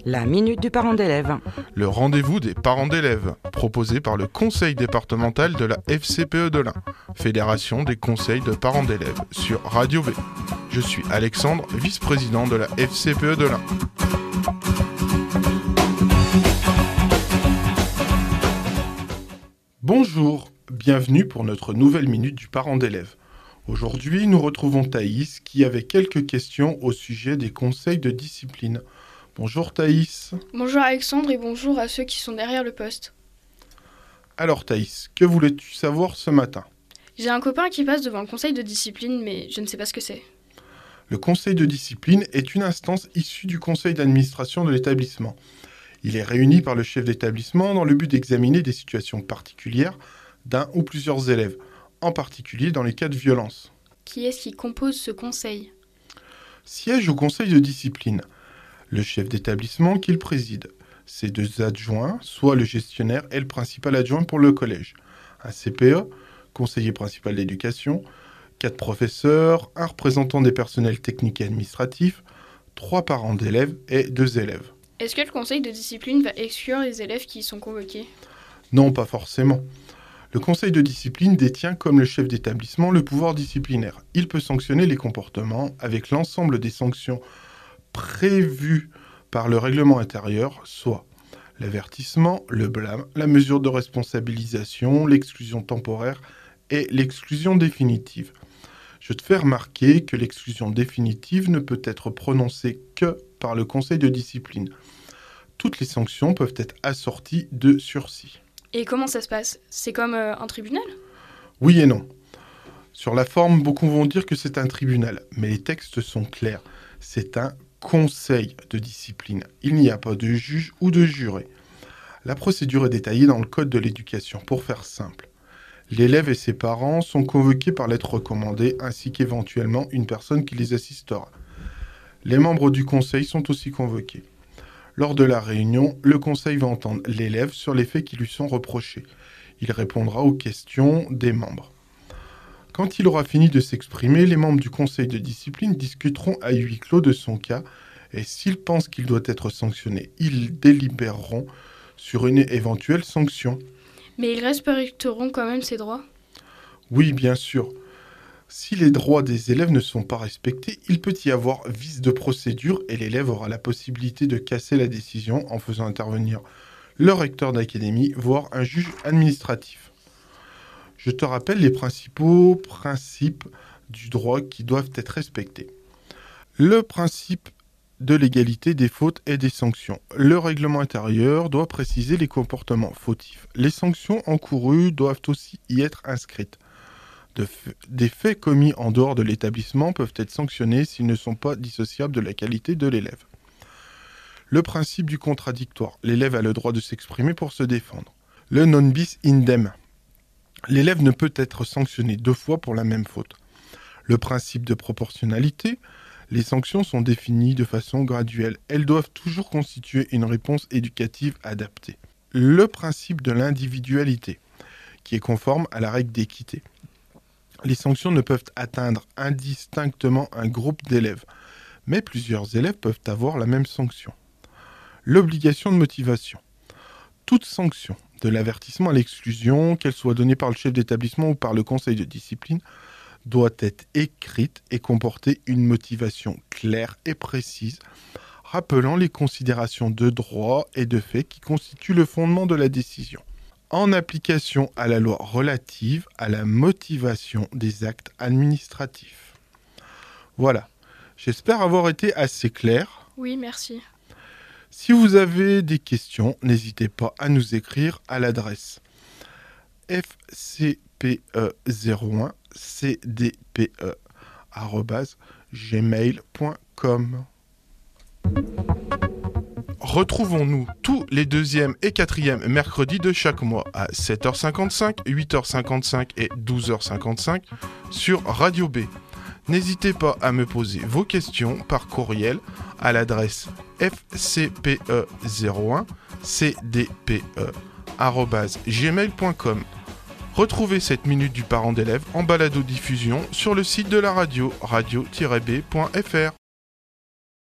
La minute du parent d'élève. Le rendez-vous des parents d'élèves, proposé par le conseil départemental de la FCPE de l'Ain, Fédération des conseils de parents d'élèves, sur Radio B. Je suis Alexandre, vice-président de la FCPE de l'Ain. Bonjour, bienvenue pour notre nouvelle minute du parent d'élève. Aujourd'hui, nous retrouvons Thaïs qui avait quelques questions au sujet des conseils de discipline. Bonjour Thaïs. Bonjour Alexandre et bonjour à ceux qui sont derrière le poste. Alors Thaïs, que voulais-tu savoir ce matin ? J'ai un copain qui passe devant le conseil de discipline, mais je ne sais pas ce que c'est. Le conseil de discipline est une instance issue du conseil d'administration de l'établissement. Il est réuni par le chef d'établissement dans le but d'examiner des situations particulières d'un ou plusieurs élèves, en particulier dans les cas de violence. Qui est-ce qui compose ce conseil ? Siège au conseil de discipline le chef d'établissement qui le préside, ses deux adjoints, soit le gestionnaire et le principal adjoint pour le collège, un CPE, conseiller principal d'éducation, 4 professeurs, un représentant des personnels techniques et administratifs, 3 parents d'élèves et 2 élèves. Est-ce que le conseil de discipline va exclure les élèves qui y sont convoqués ? Non, pas forcément. Le conseil de discipline détient, comme le chef d'établissement, le pouvoir disciplinaire. Il peut sanctionner les comportements avec l'ensemble des sanctions prévues par le règlement intérieur, soit l'avertissement, le blâme, la mesure de responsabilisation, l'exclusion temporaire et l'exclusion définitive. Je te fais remarquer que l'exclusion définitive ne peut être prononcée que par le conseil de discipline. Toutes les sanctions peuvent être assorties de sursis. Et comment ça se passe ? C'est comme un tribunal ? Oui et non. Sur la forme, beaucoup vont dire que c'est un tribunal, mais les textes sont clairs. C'est un conseil de discipline. Il n'y a pas de juge ou de juré. La procédure est détaillée dans le code de l'éducation. Pour faire simple, l'élève et ses parents sont convoqués par lettre recommandée, ainsi qu'éventuellement une personne qui les assistera. Les membres du conseil sont aussi convoqués. Lors de la réunion, le conseil va entendre l'élève sur les faits qui lui sont reprochés. Il répondra aux questions des membres. Quand il aura fini de s'exprimer, les membres du conseil de discipline discuteront à huis clos de son cas et s'ils pensent qu'il doit être sanctionné, ils délibéreront sur une éventuelle sanction. Mais ils respecteront quand même ses droits ? Oui, bien sûr. Si les droits des élèves ne sont pas respectés, il peut y avoir vice de procédure et l'élève aura la possibilité de casser la décision en faisant intervenir le recteur d'académie, voire un juge administratif. Je te rappelle les principaux principes du droit qui doivent être respectés. Le principe de l'égalité des fautes et des sanctions. Le règlement intérieur doit préciser les comportements fautifs. Les sanctions encourues doivent aussi y être inscrites. Des faits commis en dehors de l'établissement peuvent être sanctionnés s'ils ne sont pas dissociables de la qualité de l'élève. Le principe du contradictoire. L'élève a le droit de s'exprimer pour se défendre. Le non bis idem. L'élève ne peut être sanctionné 2 fois pour la même faute. Le principe de proportionnalité. Les sanctions sont définies de façon graduelle. Elles doivent toujours constituer une réponse éducative adaptée. Le principe de l'individualité, qui est conforme à la règle d'équité. Les sanctions ne peuvent atteindre indistinctement un groupe d'élèves, mais plusieurs élèves peuvent avoir la même sanction. L'obligation de motivation. Toute sanction, de l'avertissement à l'exclusion, qu'elle soit donnée par le chef d'établissement ou par le conseil de discipline, doit être écrite et comporter une motivation claire et précise, rappelant les considérations de droit et de fait qui constituent le fondement de la décision. En application à la loi relative à la motivation des actes administratifs. Voilà, j'espère avoir été assez clair. Oui, merci. Si vous avez des questions, n'hésitez pas à nous écrire à l'adresse fcpe01cdpe@gmail.com. Retrouvons-nous tous les 2e et 4e mercredis de chaque mois à 7h55, 8h55 et 12h55 sur Radio B. N'hésitez pas à me poser vos questions par courriel à l'adresse fcpe01cdpe@gmail.com. Retrouvez cette minute du parent d'élève en balado-diffusion sur le site de la radio, radio-b.fr.